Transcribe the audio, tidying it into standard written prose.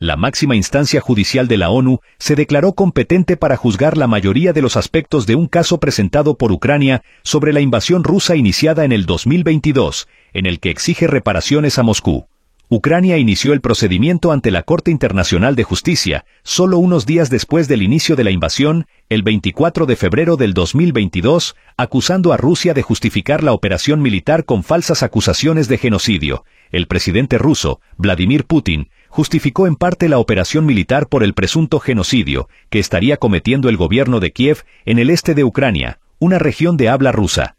la máxima instancia judicial de la ONU se declaró competente para juzgar la mayoría de los aspectos de un caso presentado por Ucrania sobre la invasión rusa iniciada en el 2022, en el que exige reparaciones a Moscú. Ucrania inició el procedimiento ante la Corte Internacional de Justicia solo unos días después del inicio de la invasión, el 24 de febrero del 2022, acusando a Rusia de justificar la operación militar con falsas acusaciones de genocidio. El presidente ruso, Vladimir Putin, justificó en parte la operación militar por el presunto genocidio que estaría cometiendo el gobierno de Kiev en el este de Ucrania, una región de habla rusa.